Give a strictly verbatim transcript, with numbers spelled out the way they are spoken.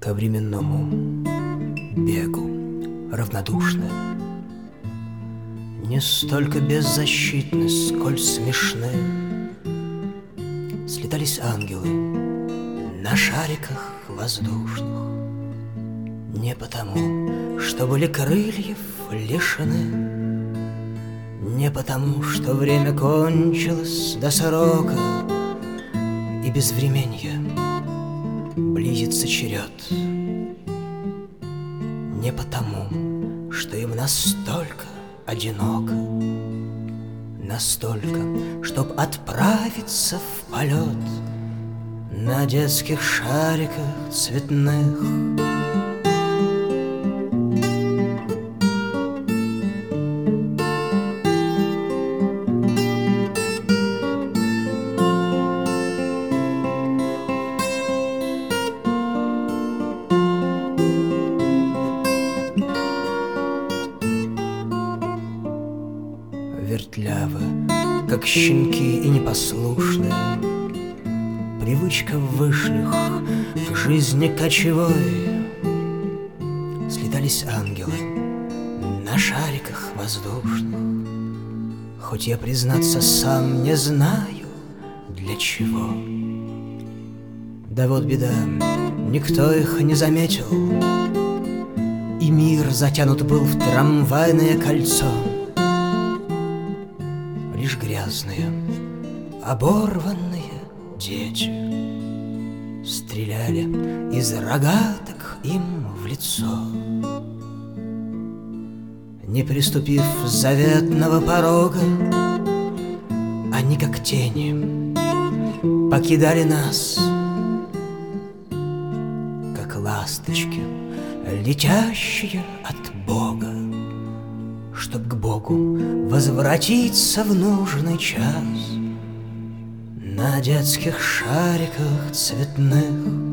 ко временному бегу равнодушны, не столько беззащитны, сколь смешны. Слетались ангелы на шариках воздушных не потому, что были крыльев лишены, не потому, что время кончилось до срока, и безвременья близится черед, не потому, что им настолько одиноко, настолько, чтоб отправиться в полет на детских шариках цветных. Вертлявы, как щенки и непослушные, привычка вышних к жизни кочевой. Слетались ангелы на шариках воздушных, хоть я, признаться, сам не знаю для чего. Да вот беда, никто их не заметил, и мир затянут был в трамвайное кольцо. Лишь грязные, оборванные дети стреляли из рогаток им в лицо. Не приступив заветного порога, они, как тени, покидали нас, как ласточки, летящие от Бога, чтоб к Богу возвратиться в нужный час на детских шариках цветных.